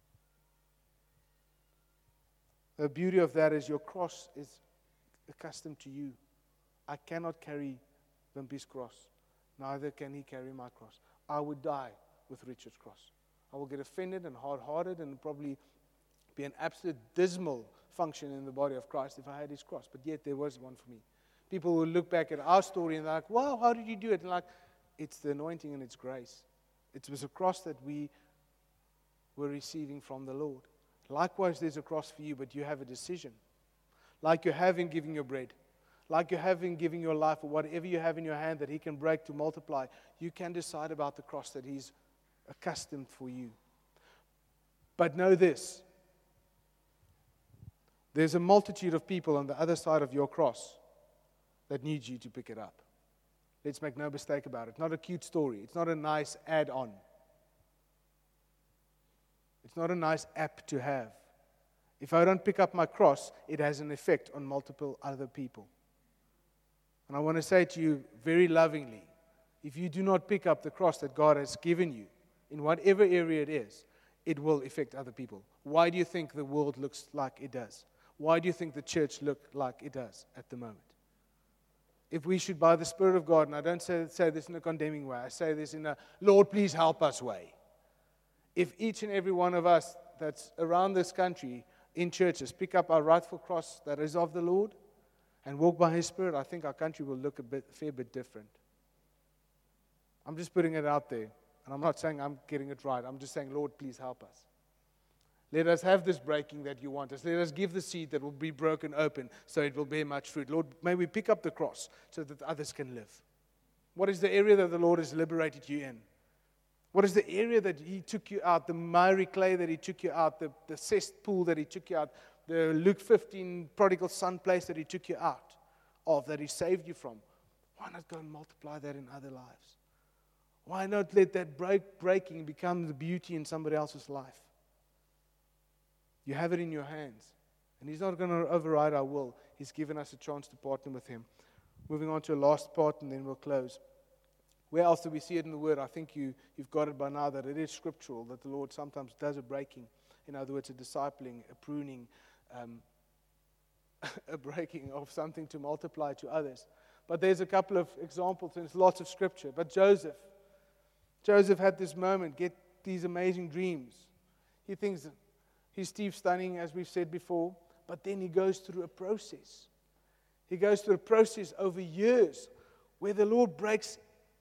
The beauty of that is your cross is accustomed to you. I cannot carry Wimpy's cross. Neither can he carry my cross. I would die with Richard's cross. I will get offended and hard-hearted and probably be an absolute dismal function in the body of Christ if I had his cross. But yet there was one for me. People will look back at our story and they're like, wow, how did you do it? And like, it's the anointing and it's grace. It was a cross that we were receiving from the Lord. Likewise, there's a cross for you, but you have a decision. Like you have in giving your bread. Like you have in giving your life, or whatever you have in your hand that he can break to multiply. You can decide about the cross that he's accustomed for you. But know this. There's a multitude of people on the other side of your cross that needs you to pick it up. Let's make no mistake about it. It's not a cute story. It's not a nice add-on. It's not a nice app to have. If I don't pick up my cross, it has an effect on multiple other people. And I want to say to you very lovingly, if you do not pick up the cross that God has given you, in whatever area it is, it will affect other people. Why do you think the world looks like it does? Why do you think the church look like it does at the moment? If we should, by the Spirit of God, and I don't say, say this in a condemning way, I say this in a, Lord, please help us way. If each and every one of us that's around this country in churches pick up our rightful cross that is of the Lord and walk by His Spirit, I think our country will look a bit, a fair bit different. I'm just putting it out there. And I'm not saying I'm getting it right. I'm just saying, Lord, please help us. Let us have this breaking that you want us. Let us give the seed that will be broken open so it will bear much fruit. Lord, may we pick up the cross so that others can live. What is the area that the Lord has liberated you in? What is the area that He took you out, the miry clay that He took you out, the, the cesspool that He took you out, the Luke fifteen prodigal son place that He took you out of, that He saved you from? Why not go and multiply that in other lives? Why not let that break, breaking become the beauty in somebody else's life? You have it in your hands. And He's not going to override our will. He's given us a chance to partner with Him. Moving on to a last part, and then we'll close. Where else do we see it in the Word? I think you, you've got it by now that it is scriptural, that the Lord sometimes does a breaking. In other words, a discipling, a pruning, um, a breaking of something to multiply to others. But there's a couple of examples, and there's lots of scripture. But Joseph, Joseph had this moment, get these amazing dreams. He thinks he's Steve Stunning, as we've said before, but then he goes through a process. He goes through a process over years where the Lord breaks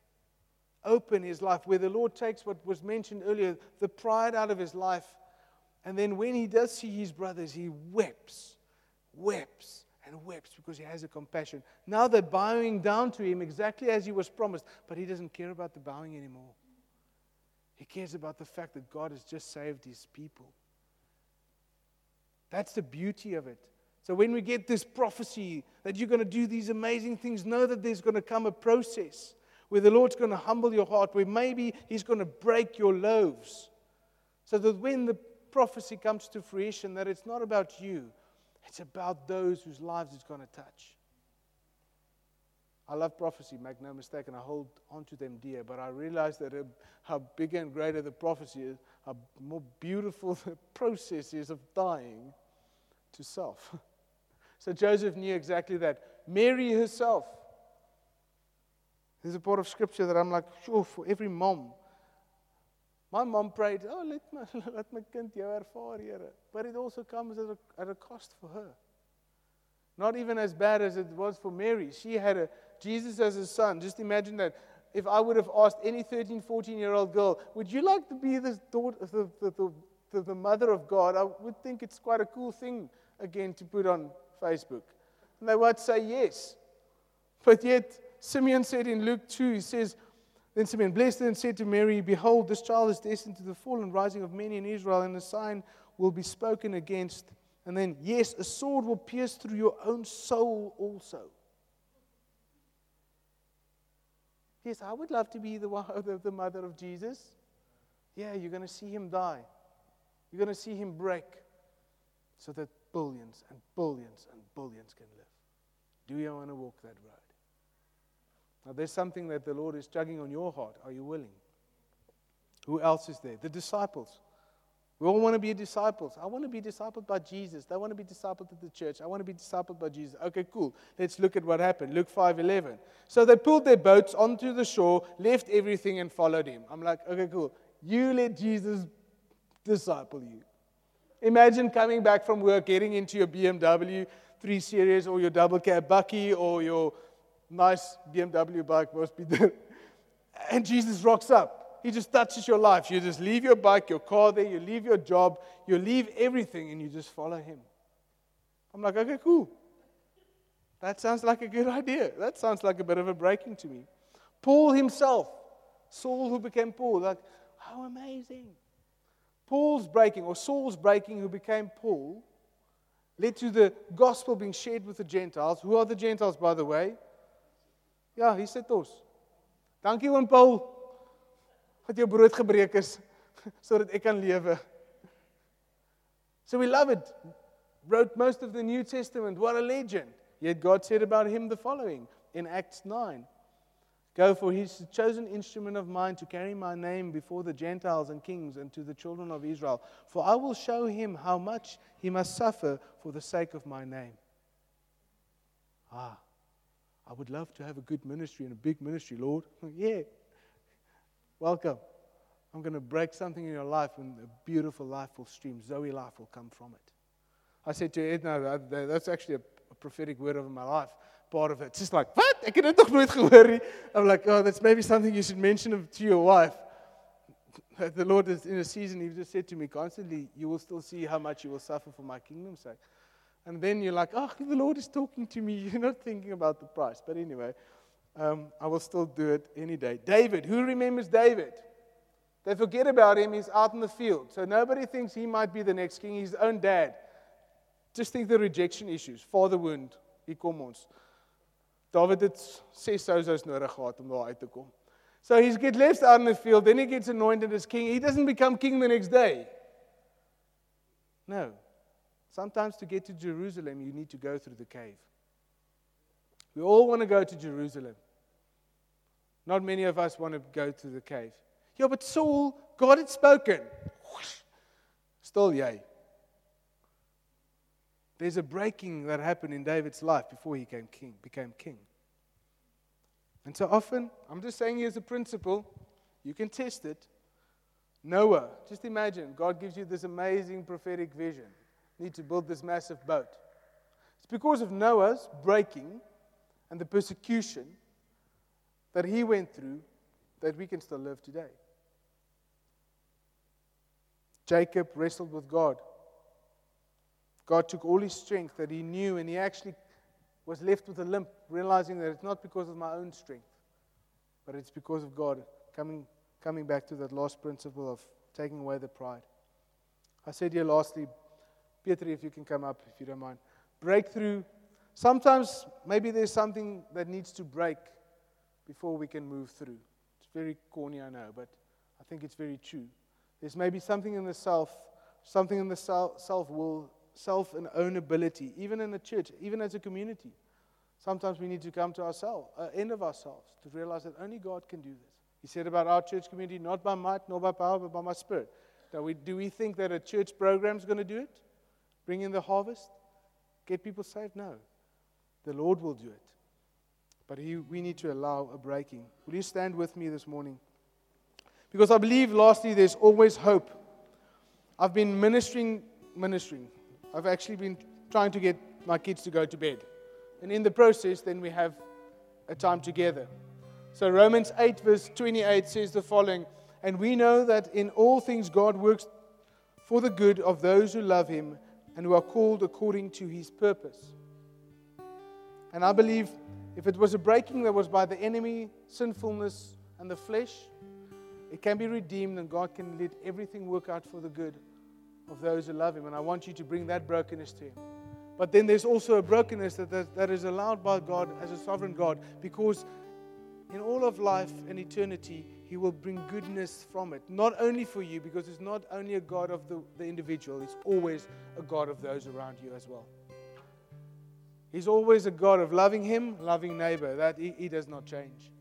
open his life, where the Lord takes what was mentioned earlier, the pride out of his life, and then when he does see his brothers, he weeps, weeps, and weeps because he has a compassion. Now they're bowing down to him exactly as he was promised, but he doesn't care about the bowing anymore. He cares about the fact that God has just saved His people. That's the beauty of it. So when we get this prophecy that you're going to do these amazing things, know that there's going to come a process where the Lord's going to humble your heart, where maybe He's going to break your loaves, so that when the prophecy comes to fruition, that it's not about you, it's about those whose lives it's going to touch. I love prophecy, make no mistake, and I hold on to them dear, but I realize that uh, how bigger and greater the prophecy is, how more beautiful the process is of dying to self. So Joseph knew exactly that. Mary herself, there's a part of scripture that I'm like, sure, for every mom. My mom prayed, oh, let my, let my kind jou ervaar, Here. But it also comes at a, at a cost for her. Not even as bad as it was for Mary. She had a Jesus as a son. Just imagine that. If I would have asked any thirteen, fourteen-year-old girl, would you like to be the, daughter, the, the, the, the mother of God? I would think it's quite a cool thing, again, to put on Facebook. And they would say yes. But yet, Simeon said in Luke two, he says, then Simeon blessed her and said to Mary, behold, this child is destined to the fall and rising of many in Israel, and a sign will be spoken against. And then, yes, a sword will pierce through your own soul also. Yes, I would love to be the, the, the mother of Jesus. Yeah, you're going to see Him die. You're going to see Him break so that billions and billions and billions can live. Do you want to walk that road? Now, there's something that the Lord is tugging on your heart. Are you willing? Who else is there? The disciples. We all want to be disciples. I want to be discipled by Jesus. I want to be discipled at the church. I want to be discipled by Jesus. Okay, cool. Let's look at what happened. Luke five eleven. So they pulled their boats onto the shore, left everything, and followed Him. I'm like, okay, cool. You let Jesus disciple you. Imagine coming back from work, getting into your B M W three series or your double cab bucky or your nice B M W bike, must be there. And Jesus rocks up. He just touches your life. You just leave your bike, your car there, you leave your job, you leave everything, and you just follow Him. I'm like, okay, cool. That sounds like a good idea. That sounds like a bit of a breaking to me. Paul himself, Saul who became Paul, like, how amazing. Paul's breaking, or Saul's breaking, who became Paul, led to the gospel being shared with the Gentiles. Who are the Gentiles, by the way? Ja, hier sit ons. Dankie oom Paul. Dat jou brood gebreek is, sodat ek kan lewe. So we love it. Wrote most of the New Testament. What a legend. Yet God said about him the following in Acts nine. Go, for he is a chosen instrument of mine to carry my name before the Gentiles and kings and to the children of Israel. For I will show him how much he must suffer for the sake of my name. Ah, I would love to have a good ministry and a big ministry, Lord. Yeah. Welcome. I'm going to break something in your life and a beautiful life will stream. Zoe life will come from it. I said to Edna, that's actually a, a prophetic word over my life. Part of it. It's just like, what? Ek het dit nog nooit gehoor nie. I'm like, oh, that's maybe something you should mention to your wife. The Lord is in a season, He just said to me constantly, you will still see how much you will suffer for my kingdom's sake. And then you're like, oh, the Lord is talking to me. You're not thinking about the price. But anyway, um, I will still do it any day. David, who remembers David? They forget about him. He's out in the field. So nobody thinks he might be the next king. He's his own dad. Just think the rejection issues. Father wound. Hier kom ons. David het ses sousous nodig gehad om daar uit te kom. So he gets left out in the field, then he gets anointed as king. He doesn't become king the next day. No. Sometimes to get to Jerusalem, you need to go through the cave. We all want to go to Jerusalem. Not many of us want to go to the cave. Yeah, but Saul, God had spoken. Still, yay. There's a breaking that happened in David's life before he became king, became king. And so often, I'm just saying here's a principle, you can test it. Noah, just imagine, God gives you this amazing prophetic vision. You need to build this massive boat. It's because of Noah's breaking and the persecution that he went through that we can still live today. Jacob wrestled with God. God took all his strength that he knew, and he actually was left with a limp, realizing that it's not because of my own strength, but it's because of God. Coming, coming back to that last principle of taking away the pride. I said here lastly, Peter, if you can come up, if you don't mind. Breakthrough. Sometimes maybe there's something that needs to break before we can move through. It's very corny, I know, but I think it's very true. There's maybe something in the self, something in the self, self-will, self and ownability, even in the church, even as a community. Sometimes we need to come to ourselves, uh, end of ourselves, to realize that only God can do this. He said about our church community, not by might, nor by power, but by my spirit. Now, we, do we think that a church program is going to do it? Bring in the harvest? Get people saved? No. The Lord will do it. But he, we need to allow a breaking. Will you stand with me this morning? Because I believe, lastly, there's always hope. I've been ministering, ministering. I've actually been trying to get my kids to go to bed. And in the process, then we have a time together. So Romans eight verse twenty-eight says the following, and we know that in all things God works for the good of those who love Him and who are called according to His purpose. And I believe if it was a breaking that was by the enemy, sinfulness, and the flesh, it can be redeemed and God can let everything work out for the good of those who love Him. And I want you to bring that brokenness to Him. But then there's also a brokenness that, that, that is allowed by God as a sovereign God, because in all of life and eternity, He will bring goodness from it. Not only for you, because it's not only a God of the, the individual, it's always a God of those around you as well. He's always a God of loving Him, loving neighbor. That He, he does not change.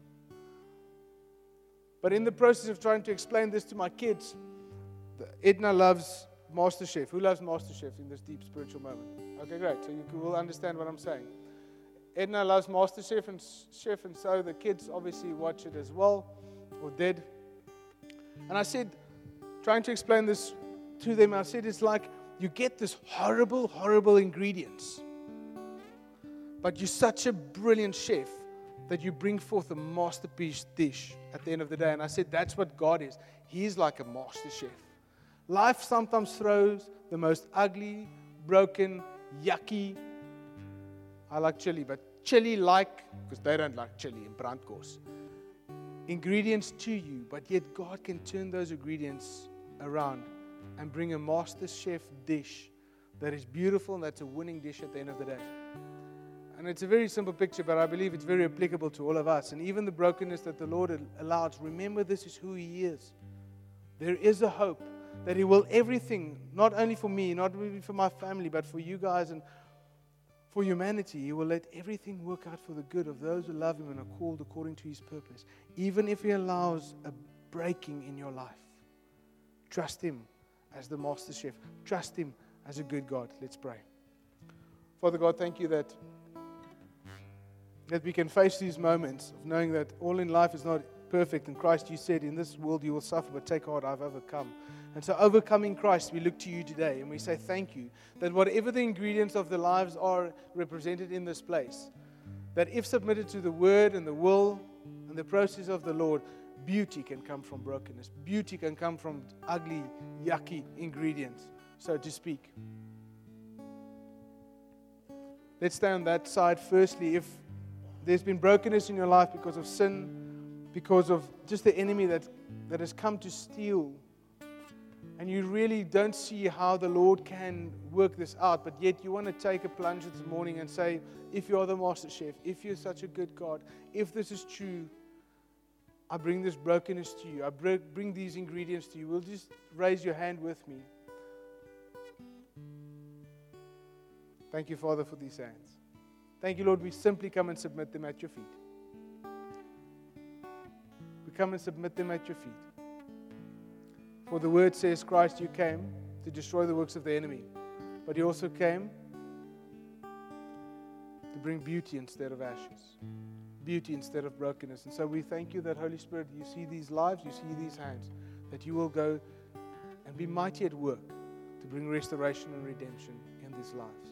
But in the process of trying to explain this to my kids, Edna loves MasterChef. Who loves MasterChef in this deep spiritual moment? Okay, great. So you will understand what I'm saying. Edna loves MasterChef and Chef, and so the kids obviously watch it as well, or did. And I said, trying to explain this to them, I said, it's like you get this horrible, horrible ingredients, but you're such a brilliant chef that you bring forth a masterpiece dish at the end of the day. And I said, that's what God is. He's like a master chef. Life sometimes throws the most ugly, broken, yucky, I like chili, but chili-like, because they don't like chili in brandkos, ingredients to you, but yet God can turn those ingredients around and bring a master chef dish that is beautiful and that's a winning dish at the end of the day. And it's a very simple picture, but I believe it's very applicable to all of us. And even the brokenness that the Lord allows, remember this is who He is. There is a hope that He will everything, not only for me, not only for my family, but for you guys. And for humanity. He will let everything work out for the good of those who love Him and are called according to His purpose. Even if He allows a breaking in your life, trust Him as the master chef. Trust Him as a good God. Let's pray. Father God, thank you that that we can face these moments of knowing that all in life is not perfect. In Christ, you said, in this world you will suffer, but take heart, I've overcome. And so overcoming Christ, we look to you today and we say thank you that whatever the ingredients of the lives are represented in this place, that if submitted to the word and the will and the process of the Lord, beauty can come from brokenness. Beauty can come from ugly, yucky ingredients, so to speak. Let's stay on that side. Firstly, if there's been brokenness in your life because of sin, because of just the enemy that, that has come to steal, and you really don't see how the Lord can work this out, but yet you want to take a plunge this morning and say, if you are the master chef, if you're such a good God, if this is true, I bring this brokenness to you. I bring these ingredients to you. Will you just raise your hand with me? Thank you, Father, for these hands. Thank you, Lord. We simply come and submit them at your feet. We come and submit them at your feet. For the word says, Christ, you came to destroy the works of the enemy, but you also came to bring beauty instead of ashes, beauty instead of brokenness. And so we thank you that, Holy Spirit, you see these lives, you see these hands, that you will go and be mighty at work to bring restoration and redemption in these lives.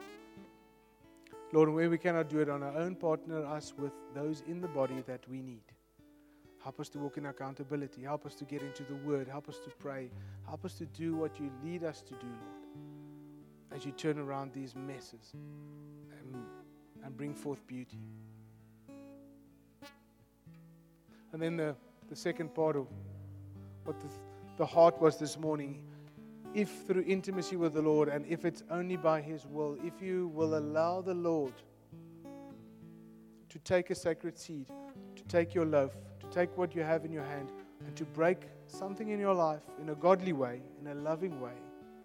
Lord, where we cannot do it on our own, partner us with those in the body that we need. Help us to walk in accountability. Help us to get into the Word. Help us to pray. Help us to do what you lead us to do, Lord, as you turn around these messes and, and bring forth beauty. And then the, the second part of what the, the heart was this morning, if through intimacy with the Lord, and if it's only by His will, if you will allow the Lord to take a sacred seed, to take your loaf, to take what you have in your hand, and to break something in your life in a godly way, in a loving way,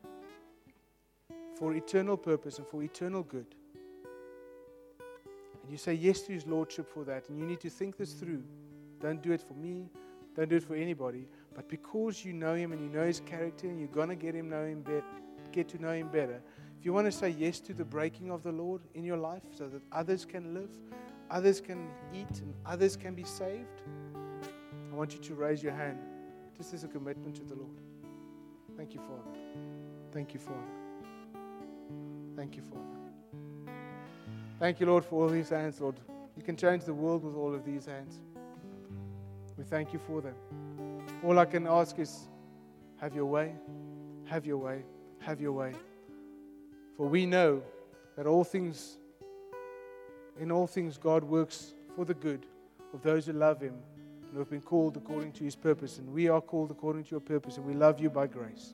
for eternal purpose and for eternal good. And you say yes to His Lordship for that, and you need to think this through. Don't do it for me, don't do it for anybody, but because you know Him and you know His character and you're going to get him know him be- get to know Him better, if you want to say yes to the breaking of the Lord in your life so that others can live, others can eat, and others can be saved, I want you to raise your hand just as a commitment to the Lord. Thank you, Father. Thank you, Father. Thank you, Father. Thank you, Lord, for all these hands, Lord. You can change the world with all of these hands. We thank you for them. All I can ask is, have your way, have your way, have your way. For we know that all things, in all things, God works for the good of those who love Him and who have been called according to His purpose. And we are called according to your purpose, and we love you by grace.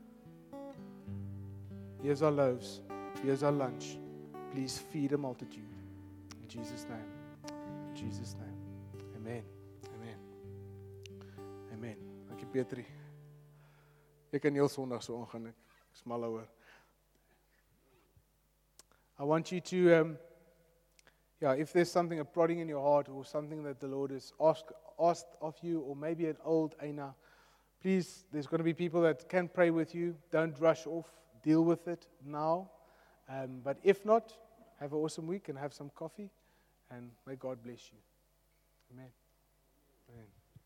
Here's our loaves. Here's our lunch. Please feed a multitude. In Jesus' name. In Jesus' name. Amen. Amen. Amen. Dankie Petrie. Ek kan heel Sondag so aangaan. Ek smal oor. I want you to, um, yeah, if there's something, a prodding in your heart or something that the Lord has asked, asked of you, or maybe an old Aina, please, there's going to be people that can pray with you. Don't rush off. Deal with it now. Um, but if not, have an awesome week and have some coffee, and may God bless you. Amen.